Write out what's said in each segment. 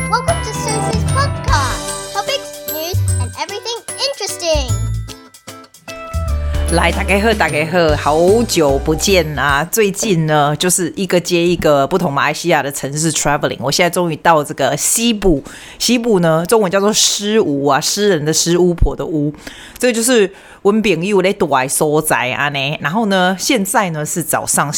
Welcome to Susie's podcast. Topics, news, and everything interesting. 来，大家好，大家好，好久不见啊！最近呢，就是一个接一个不同马来西亚的城市 traveling。我现在终于到这个西部，西部呢，中文叫做诗巫啊，诗人的诗，巫婆的巫。这个就是我朋友在住的所在啊呢。然后呢，现在呢是早上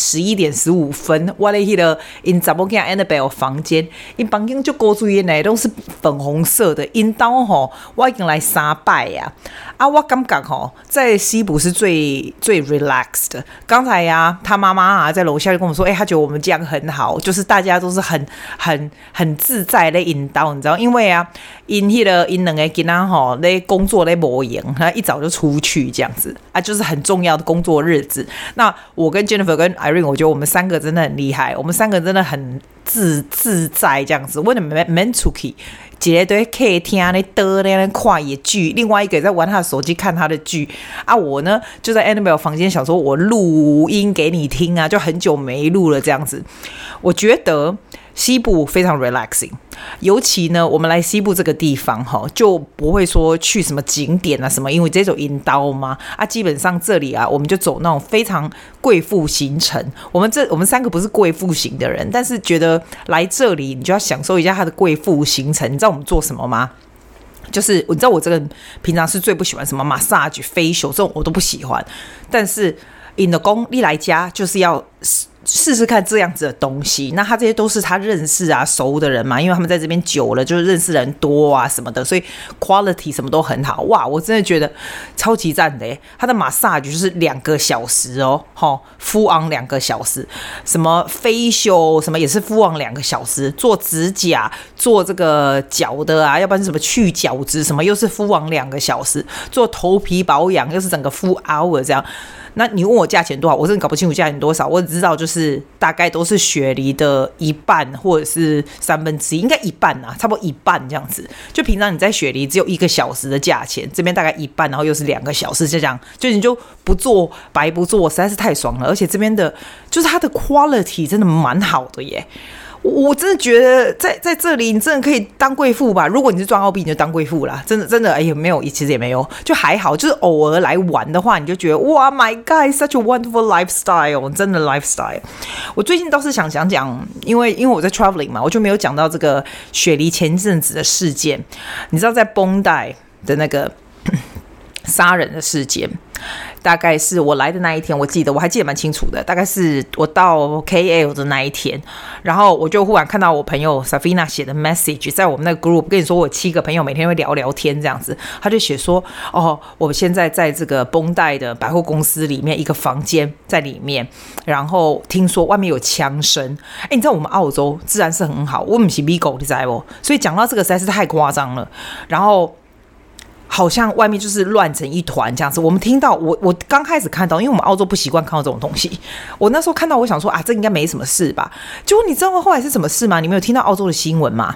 11:15，我在那个因查某囝 Annabelle 房间，因房间就高水呢都是粉红色的。因兜吼，我已经来3摆呀。我感觉吼，在西部是最 relaxed 的。刚才呀，他妈妈啊在楼下就跟我说，他觉得我们这样很好，就是大家都是很自在的引导，你知道？因为啊，因两个囡仔吼，在工作在无闲，他一早就出去这样子啊，就是很重要的工作日子。那我跟 Jennifer 跟 Irene， 我觉得我们3个真的很厉害，我们3个真的很自在这样子。我的没出去。一个在客厅咧倒咧看野剧，另外一个在玩他的手机看他的剧啊。我呢就在 Annabelle 房间想说，我录音给你听啊，就很久没录了这样子。我觉得西部非常 relaxing， 尤其呢，我们来西部这个地方就不会说去什么景点啊什么，因为这种引导嘛啊，基本上这里啊，我们就走那种非常贵妇行程。我们3个不是贵妇型的人，但是觉得来这里你就要享受一下它的贵妇行程。你知道我们做什么吗？就是你知道我这个人平常是最不喜欢什么 massage、facial 这种我都不喜欢，但是in the 公你来家就是要试试看这样子的东西。那他这些都是他认识啊熟的人嘛，因为他们在这边久了，就是认识人多啊什么的，所以 quality 什么都很好。哇，我真的觉得超级赞的耶！他的 massage 就是2个小时哦，full on 2个小时，什么 facial 什么也是 full on 2个小时，做指甲做这个脚的啊，要不然是什么去角质什么又是 full on 2个小时，做头皮保养又是整个 full hour 这样。那你问我价钱多少，我真的搞不清楚价钱多少，我只知道就是大概都是雪梨的一半或者是1/3，应该一半啊，差不多一半这样子。就平常你在雪梨只有1个小时的价钱，这边大概一半，然后又是2个小时，就这样，就你就不做白不做，实在是太爽了。而且这边的就是它的 quality 真的蛮好的耶。我真的觉得在这里你真的可以当贵妇吧。如果你是赚澳币你就当贵妇啦，真的没有，其实也没有，就还好。就是偶尔来玩的话你就觉得哇 my god such a wonderful lifestyle， 真的 lifestyle。 我最近倒是想讲，因为我在 traveling 嘛，我就没有讲到这个雪梨前阵子的事件。你知道在绷带的那个杀人的事件，大概是我来的那一天，我还记得蛮清楚的，大概是我到 KL 的那一天，然后我就忽然看到我朋友 Safina 写的 message 在我们那个 group， 跟你说我7个朋友每天会聊聊天这样子，他就写说我们现在在这个绷带的百货公司里面一个房间在里面，然后听说外面有枪声。你知道我们澳洲治安是很好，我们是美国你知道不？所以讲到这个实在是太夸张了，然后好像外面就是乱成一团这样子。我们听到我刚开始看到，因为我们澳洲不习惯看到这种东西，我那时候看到我想说这应该没什么事吧。结果你知道后来是什么事吗？你没有听到澳洲的新闻吗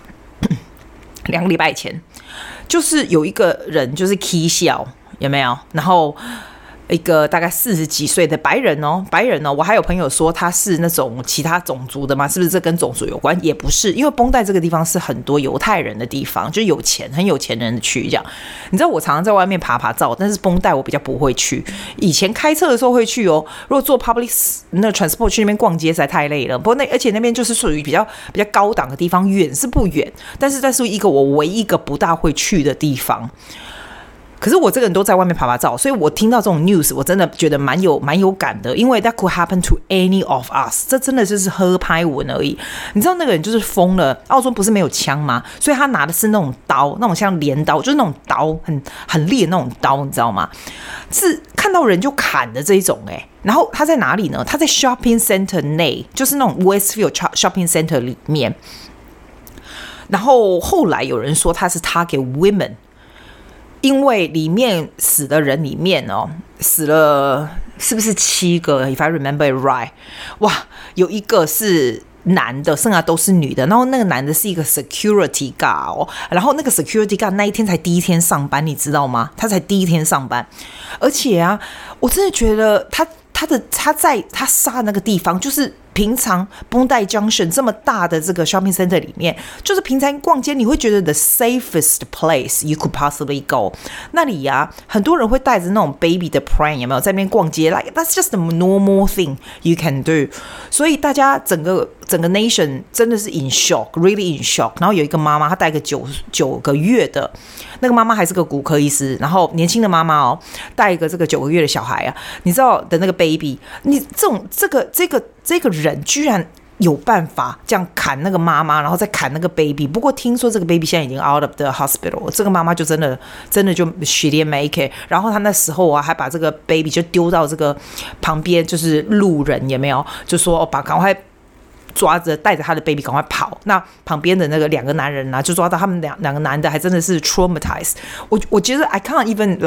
？2个礼拜前就是有一个人就是 起笑有没有，然后一个大概40几岁的白人哦，我还有朋友说他是那种其他种族的嘛，是不是这跟种族有关？也不是，因为绷带这个地方是很多犹太人的地方，就是很有钱人的区这样。你知道我常常在外面爬照，但是绷带我比较不会去。以前开车的时候会去哦，如果坐 public 那 transport 去那边逛街实在太累了。不过而且那边就是属于比较高档的地方，远是不远，但是一个我唯一一个不大会去的地方。可是我这个人都在外面爬照，所以我听到这种 news 我真的觉得蛮有感的，因为 that could happen to any of us， 这真的就是喝拍文而已。你知道那个人就是疯了，澳洲不是没有枪吗？所以他拿的是那种刀，那种像镰刀，就是那种刀很烈的那种刀，你知道吗？是看到人就砍的这一种然后他在哪里呢？他在 shopping center 内，就是那种 Westfield shopping center 里面。然后后来有人说他是 target women，因为里面死的人里面死了是不是7个 ？If I remember it right， 哇，有一个是男的，剩下都是女的。然后那个男的是一个 security guard 然后那个 security guard 那一天才第一天上班，你知道吗？他才第一天上班，而且我真的觉得他杀的那个地方就是平常Bondi Junction 这么大的这个 shopping center 里面，就是平常逛街你会觉得 the safest place you could possibly go。那里啊，很多人会带着那种 baby 的 pram 有没有在那边逛街 ？Like that's just a normal thing you can do。所以大家整个 nation 真的是 in shock，really in shock。然后有一个妈妈，她带个九个月的，那个妈妈还是个骨科医师，然后年轻的妈妈哦，带一个这个9个月的小孩啊，你知道的那个 baby， 你这个人居然有办法这样砍那个妈妈，然后再砍那个 baby。不过听说这个 baby 现在已经 out of the hospital， 这个妈妈就真的就 she didn't make it。然后她那时候啊，还把这个 baby 就丢到这个旁边，就是路人有没有，就说哦，赶快抓着带着他的 baby 赶快跑。那旁边的那个2个男人啊，就抓到他们两个男的，还真的是 traumatized。我觉得 I can't even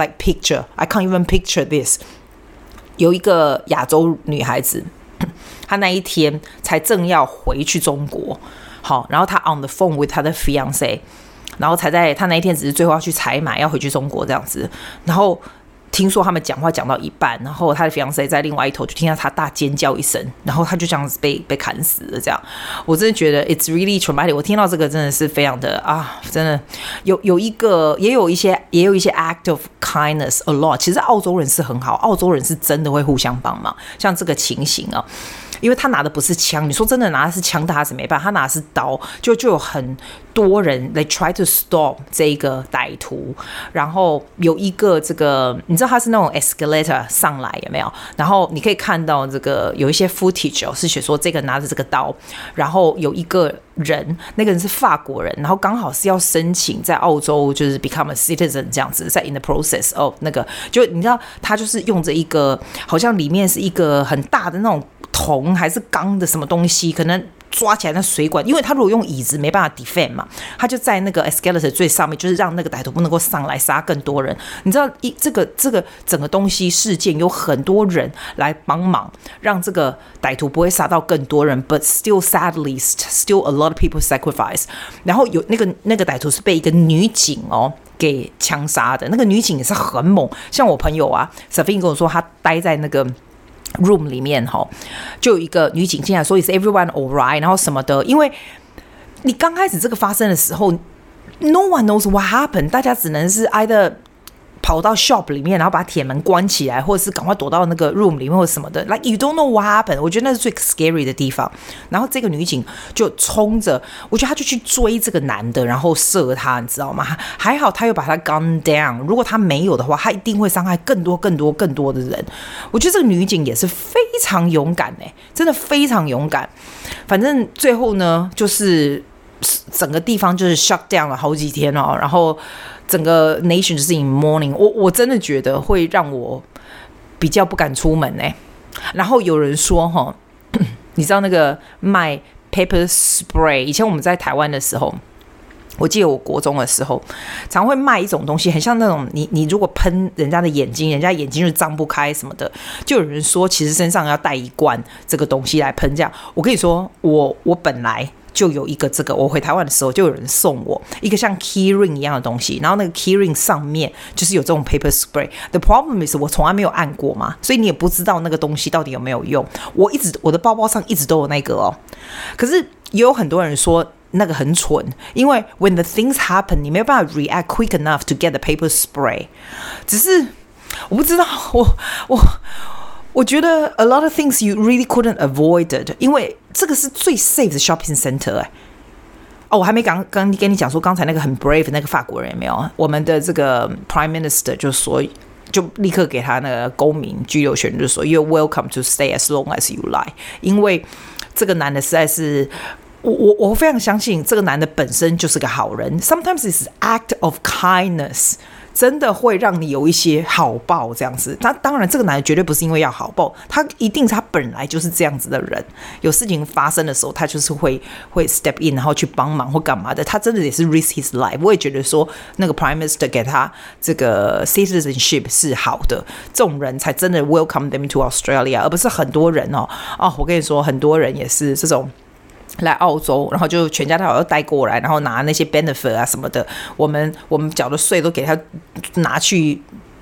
picture this。有一个亚洲女孩子。他那一天才正要回去中国，好，然后他 on the phone with 他的 fiance， 然后才在他那一天只是最后要去采买，要回去中国这样子，然后听说他们讲话讲到一半，然后他的 fiance 在另外一头就听到他大尖叫一声，然后他就这样子被砍死了。这样，我真的觉得 it's really traumatic。我听到这个真的是非常的啊，真的有一些 act of kindness a lot。其实澳洲人是很好，澳洲人是真的会互相帮忙，像这个情形啊。因为他拿的不是枪，你说真的拿的是枪，他是没办法，他拿的是刀，就有很多人 they try to stop 这个歹徒，然后有一个这个，你知道他是那种 escalator 上来有没有？然后你可以看到这个有一些 footage 是写说这个拿着这个刀，然后有一个人，那个人是法国人，然后刚好是要申请在澳洲就是 become a citizen 这样子，在 in the process of 那个，就你知道他就是用着一个好像里面是一个很大的那种铜还是钢的什么东西，可能抓起来那水管，因为他如果用椅子没办法 defend 嘛，他就在那个 escalator 最上面，就是让那个歹徒不能够上来杀更多人。你知道这个整个东西事件有很多人来帮忙，让这个歹徒不会杀到更多人 ，but still sadly still a lot of people sacrifice。然后有那个歹徒是被一个女警哦给枪杀的，那个女警也是很猛，像我朋友啊 Safin 跟我说，他待在那个room 里面就有一个女警进来说 Is everyone alright 然后什么的，因为你刚开始这个发生的时候 No one knows what happened， 大家只能是 either 跑到 shop 里面，然后把铁门关起来，或者是赶快躲到那个 room 里面或者什么的 Like you don't know what happened。 我觉得那是最 scary 的地方。然后这个女警就冲着，我觉得她就去追这个男的，然后射他，你知道吗？还好她又把他 gun down， 如果她没有的话，她一定会伤害更多的人。我觉得这个女警也是非常勇敢真的非常勇敢。反正最后呢，就是整个地方就是 shut down 了好几天然后整个 nation 就是 in mourning。 我真的觉得会让我比较不敢出门然后有人说你知道那个卖 paper spray， 以前我们在台湾的时候，我记得我国中的时候常会卖一种东西，很像那种你如果喷人家的眼睛，人家眼睛就张不开什么的，就有人说其实身上要带一罐这个东西来喷。这样我跟你说，我本来就有一个这个，我回台湾的时候就有人送我一个像 key ring 一样的东西，然后那个 key ring 上面就是有这种 paper spray。The problem is 我从来没有按过嘛，所以你也不知道那个东西到底有没有用。我的包包上一直都有那个可是也有很多人说那个很蠢，因为 when the things happen 你没有办法 react quick enough to get the paper spray。 只是我不知道，我觉得 a lot of things you really couldn't avoid it， 因为这个是最 safe 的 shopping center。我还没刚跟你讲说，刚才那个很 brave 那个法国人有没有？我们的这个 prime minister 就立刻给他那个公民居留权，就说 you're welcome to stay as long as you like。 因为这个男的实在是我非常相信这个男的本身就是个好人。 Sometimes it's act of kindness真的会让你有一些好报这样子。他当然这个男的绝对不是因为要好报，他一定是他本来就是这样子的人，有事情发生的时候他就是会 step in 然后去帮忙或干嘛的，他真的也是 risk his life。 我也觉得说那个 prime minister 给他这个 citizenship 是好的，这种人才真的 welcome them to Australia， 而不是很多人我跟你说很多人也是这种来澳洲，然后就全家大小都带过来，然后拿那些 benefit 啊什么的，我们缴的税都给他拿去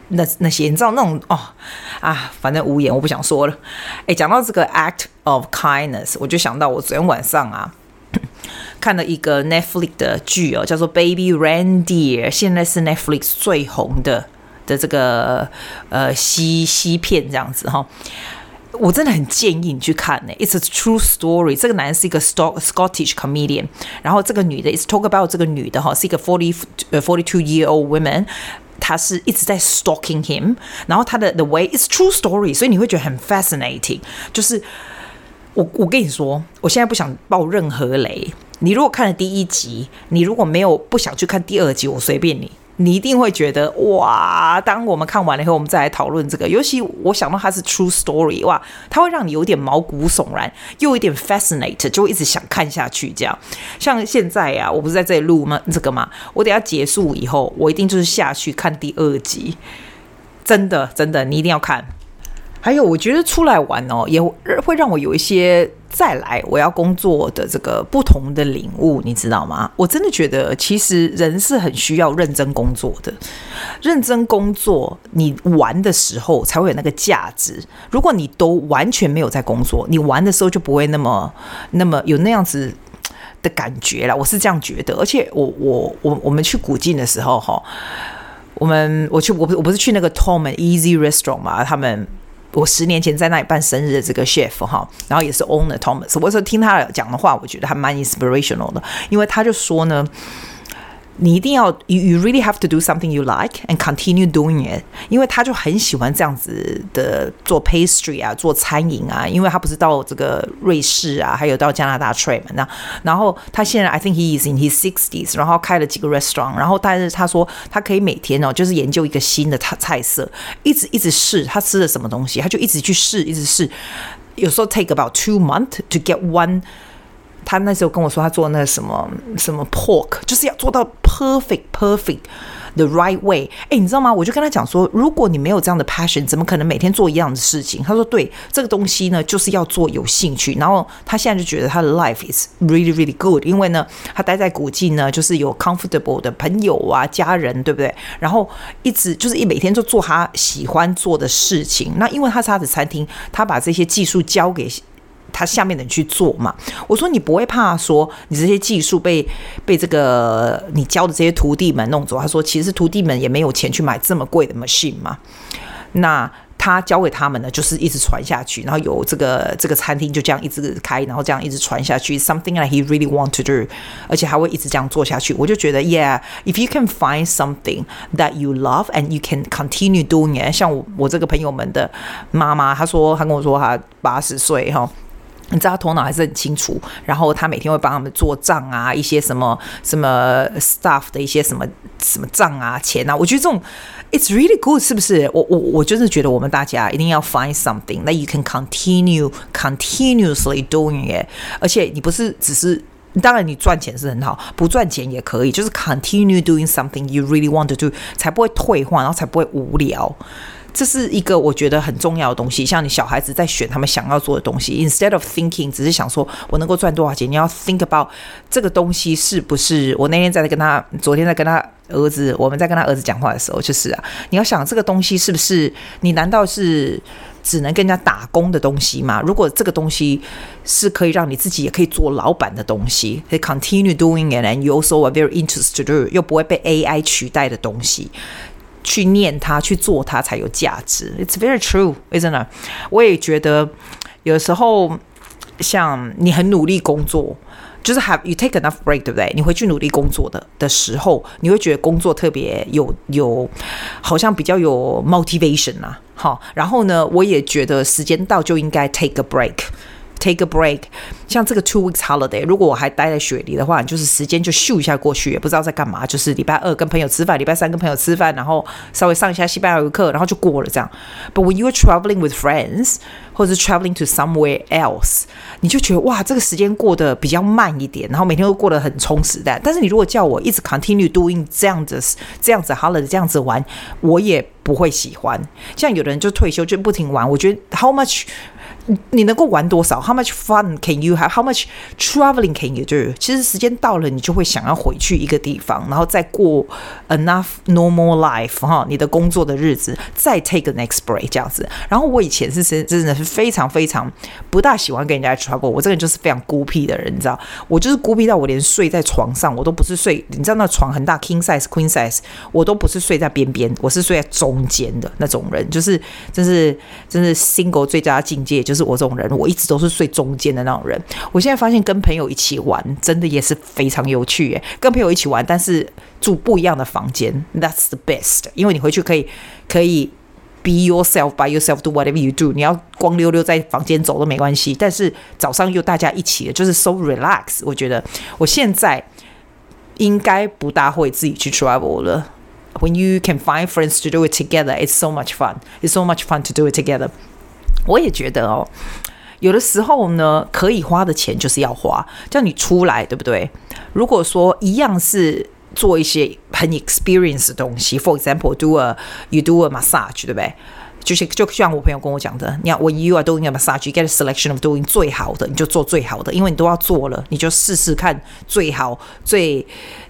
那些，你知道那种反正无言，我不想说了。讲到这个 act of kindness， 我就想到我昨天晚上看了一个 Netflix 的剧叫做 Baby Reindeer， 现在是 Netflix 最红的这个西片这样子哈。我真的很建议你去看It's a true story。 这个男人是一个 Scottish comedian， 然后这个女的 It's talk about 这个女的是一个42-year-old woman， 她是一直在 stalking him， 然后她的 the way it's true story， 所以你会觉得很 fascinating。就是我跟你说，我现在不想爆任何雷。你如果看了第一集，你如果不想去看第二集，我随便你一定会觉得哇！当我们看完了以后，我们再来讨论这个。尤其我想到它是 true story， 哇，它会让你有点毛骨悚然，又有点 fascinate， 就会一直想看下去。这样，像现在我不是在这里录吗？这个嘛，我等一下结束以后，我一定就是下去看第二集。真的，你一定要看。还有，我觉得出来玩也会让我有一些再来我要工作的这个不同的领悟，你知道吗？我真的觉得其实人是很需要认真工作的，认真工作你玩的时候才会有那个价值。如果你都完全没有在工作，你玩的时候就不会那么有那样子的感觉啦，我是这样觉得。而且我们去古晋的时候我不是去那个 Tom and Easy Restaurant 嘛，我10年前在那里办生日的这个 chef 然后也是 owner Thomas， 我说听他讲的话，我觉得还蛮 inspirational 的，因为他就说呢，你一定要 you really have to do something you like and continue doing it， 因为他就很喜欢这样子的做 pastry 做餐饮因为他不是到这个瑞士还有到加拿大 trade 然后他现在 I think he is in his 60s， 然后开了几个 restaurant， 然后但是他说他可以每天就是研究一个新的菜色，一直试他吃了什么东西，他就一直去试，有时候 take about 2 months to get one。他那时候跟我说，他做那什么 pork， 就是要做到 perfect the right way。你知道吗？我就跟他讲说，如果你没有这样的 passion， 怎么可能每天做一样的事情？他说，对，这个东西呢，就是要做有兴趣。然后他现在就觉得他的 life is really really good， 因为呢，他待在古晋呢，就是有 comfortable 的朋友家人，对不对？然后一直就是每天就做他喜欢做的事情。那因为他是他的餐厅，他把这些技术交给他下面的人去做嘛。我说你不会怕说你这些技术被这个你教的这些徒弟们弄走？他说其实徒弟们也没有钱去买这么贵的 machine 嘛。那他教给他们呢，就是一直传下去，然后有这个餐厅就这样一直开，然后这样一直传下去 ，something that he really want to do， 而且还会一直这样做下去。我就觉得 ，yeah， if you can find something that you love and you can continue doing it， 像我这个朋友们的妈妈，她跟我说她80岁你知道他头脑还是很清楚，然后他每天会帮他们做账一些什么 staff 的一些什么账钱我觉得这种 it's really good， 是不是？我就是觉得我们大家一定要 find something that you can continuously doing it， 而且你不是只是。当然你赚钱是很好，不赚钱也可以，就是 continue doing something you really want to do， 才不会退化，然后才不会无聊。这是一个我觉得很重要的东西，像你小孩子在选他们想要做的东西 ，instead of thinking 只是想说我能够赚多少钱，你要 think about 这个东西是不是。我那天昨天在跟他儿子，我们在跟他儿子讲话的时候，就是你要想这个东西是不是你难道是只能跟人家打工的东西吗？如果这个东西是可以让你自己也可以做老板的东西，可以 continue doing it and you also are very interested to do， 又不会被 AI 取代的东西。去念它，去做它才有价值。It's very true， 真的。我也觉得有时候像你很努力工作，就是 you take enough break， 对不对？你回去努力工作的时候，你会觉得工作特别有好像比较有 motivation 然后呢，我也觉得时间到就应该 take a break。Take a break， 像这个 2 weeks holiday， 如果我还待在雪梨的话，就是时间就咻一下过去，也不知道在干嘛。就是礼拜2跟朋友吃饭，礼拜3跟朋友吃饭，然后稍微上一下西班牙语课，然后就过了这样。But when you are traveling with friends， 或者是 traveling to somewhere else， 你就觉得哇，这个时间过得比较慢一点，然后每天都过得很充实的。但是你如果叫我一直 continue doing 这样子 holiday 这样子玩，我也不会喜欢。像有的人就退休就不停玩，我觉得 how much 你能够玩多少 ？How much fun can you have? How much traveling can you do? 其实时间到了，你就会想要回去一个地方，然后再过 enough normal life 哈，你的工作的日子，再 take the next break 这样子。然后我以前是真的是非常非常不大喜欢跟人家 travel， 我这个人就是非常孤僻的人，你知道，我就是孤僻到我连睡在床上我都不是睡，你知道那床很大 king size queen size， 我都不是睡在边边，我是睡在中间的那种人，就是真是 single 最佳境界，就是我这种人，我一直都是睡中间的那种人。我现在发现跟朋友一起玩真的也是非常有趣耶，跟朋友一起玩，但是住不一样的房间 ，That's the best， 因为你回去可以 be yourself by yourself do whatever you do， 你要光溜溜在房间走都没关系，但是早上又大家一起，就是 so relax。我觉得我现在应该不大会自己去 travel 了。When you can find friends to do it together, it's so much fun. It's so much fun to do it together. 我也觉得哦，有的时候呢，可以花的钱就是要花，叫你出来，对不对？如果说一样是做一些很 experience 的东西 ，for example, you do a massage， 对不对？就像我朋友跟我讲的，你要 when you are doing a massage, you get a selection of doing 最好的，你就做最好的，因为你都要做了，你就试试看最好最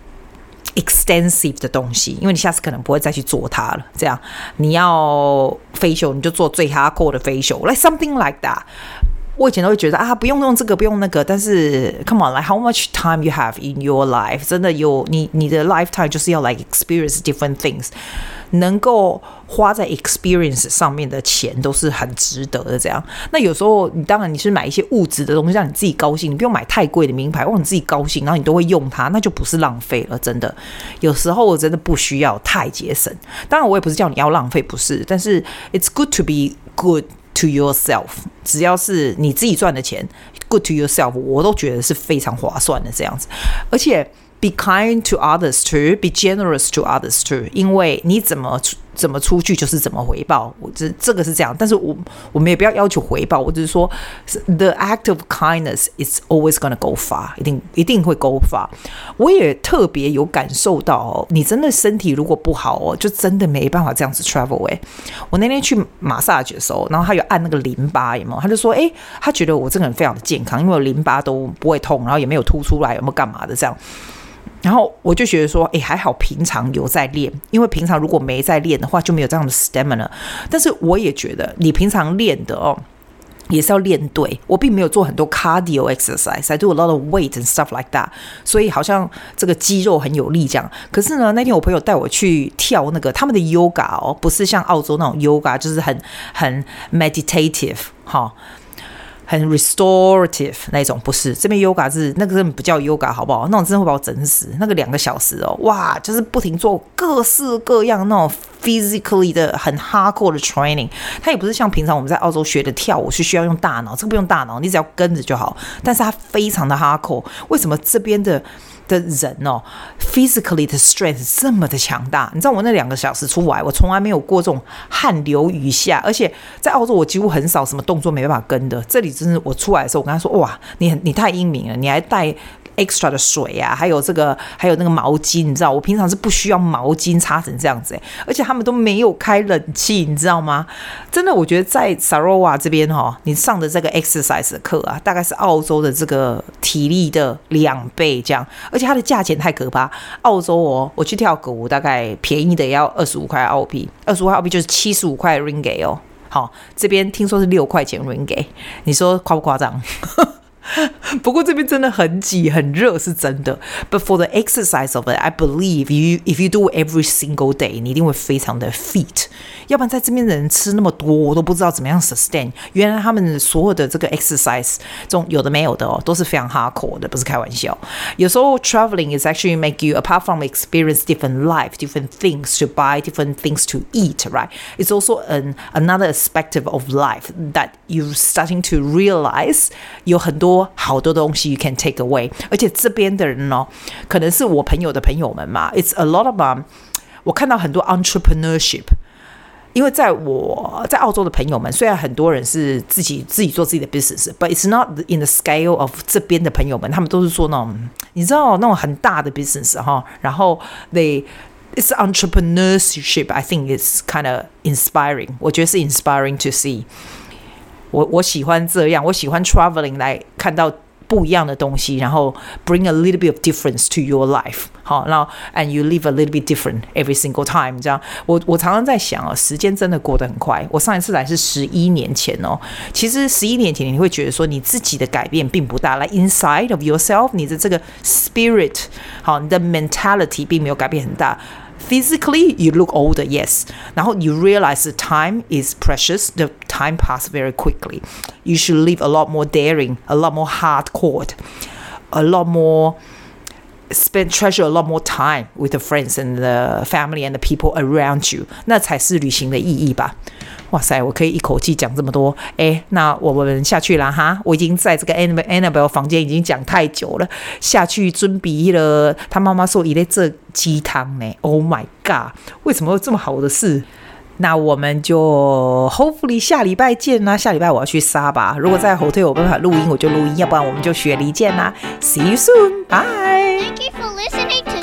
extensive 的东西，因为你下次可能不会再去做它了。这样，你要 facial 你就做最 hardcore 的 facial， like something like that。我以前都会觉得不用这个，不用那个，但是 come on， like how much time you have in your life， 真的有你的 lifetime 就是要 like experience different things， 能够花在 experience 上面的钱都是很值得的。这样，那有时候当然你是买一些物质的东西让你自己高兴，你不用买太贵的名牌，让你自己高兴，然后你都会用它，那就不是浪费了。真的，有时候真的不需要太节省。当然，我也不是叫你要浪费，不是，但是 it's good to be good。to yourself， 只要是你自己赚的钱 good to yourself， 我都觉得是非常划算的这样子。而且 be kind to others too， be generous to others too， 因为你怎么出去就是怎么回报，这个是这样。但是我们也不要要求回报，我只是说 the act of kindness is always gonna go far， 一定会 go far。我也特别有感受到你真的身体如果不好就真的没办法这样子 travel。我那天去马萨吉的时候，然后他有按那个淋巴，有没有？他就说他觉得我这个人非常的健康，因为我淋巴都不会痛，然后也没有凸出来，有没有干嘛的这样。然后我就觉得说还好平常有在练，因为平常如果没在练的话就没有这样的 stamina。但是我也觉得你平常练的也是要练对，我并没有做很多 cardio exercise， I do a lot of weight and stuff like that， 所以好像这个肌肉很有力这样。可是呢，那天我朋友带我去跳那个他们的 yoga 不是像澳洲那种 yoga， 就是很 meditative 很 restorative 那种，不是，这边 yoga 是那个根本不叫 yoga 好不好？那种真的会把我整死。那个2个小时哇，就是不停做各式各样那种 physically 的很 hardcore 的 training。它也不是像平常我们在澳洲学的跳舞是需要用大脑，这个不用大脑，你只要跟着就好。但是它非常的 hardcore， 为什么这边的人physically 的 strength 这么的强大？你知道我那2个小时出来，我从来没有过这种汗流雨下，而且在澳洲我几乎很少什么动作没办法跟的。这里真是我出来的时候，我跟他说哇，你太英明了，你还带 extra 的水啊，还有那个毛巾，你知道我平常是不需要毛巾擦成这样子而且他们都没有开冷气，你知道吗？真的，我觉得在 Sarawak 这边你上的这个 exercise 的课大概是澳洲的这个体力的2倍这样，而且它的价钱太可怕。澳洲我去跳个舞，大概便宜的也要25块澳币，25块澳币就是75块 ringgit 好，这边听说是6块钱 ringgit， 你说夸不夸张？不过这边真的很挤很热是真的 But for the exercise of it, I believe if you do every single day, 你一定会非常的 fit。 要不然在这边的人吃那么多，我都不知道怎么样 sustain。 原来他们所有的这个 exercise 这种有的没有的都是非常 hardcore 的，不是开玩笑。有时候 traveling is actually make you, apart from experience different life, different things to buy, different things to eat, right? It's also another aspect of life that you're starting to realize 有很多好多东西 you can take away。 而且这边的人可能是我朋友的朋友们嘛， it's a lot of 我看到很多 entrepreneurship。因为在澳洲的朋友们，虽然很多人是自己做自己的 business， but it's not in the scale of 这边的朋友们，他们都是做那种你知道那种很大的 business 然后 it's entrepreneurship. I think it's kind of inspiring， 我觉得是 inspiring to see。 我喜欢这样，我喜欢 traveling 来看到不一样的东西，然后 bring a little bit of difference to your life。好，然后 and you live a little bit different every single time。这样，我常常在想哦，时间真的过得很快。我上一次来是11年前哦，其实11年前你会觉得说你自己的改变并不大，like inside of yourself， 你的这个 spirit， 好，你的 mentality 并没有改变很大。Physically, you look older, yes. 然后 you realize the time is precious. The time passes very quickly. You should live a lot more daring, a lot more hardcore, a lot more treasure a lot more time with the friends and the family and the people around you. 那才是旅行的意义吧。哇塞，我可以一口气讲这么多。那我们下去啦哈！我已经在这个 Annabelle 房间已经讲太久了，下去准备了。他妈妈说一类这鸡汤呢 ，Oh my god！ 为什么有这么好的事？那我们就 hopefully 下礼拜见啦。下礼拜我要去沙巴，如果在 hotel 有办法录音，我就录音；要不然我们就雪梨见啦。See you soon， bye。 Thank you for listening to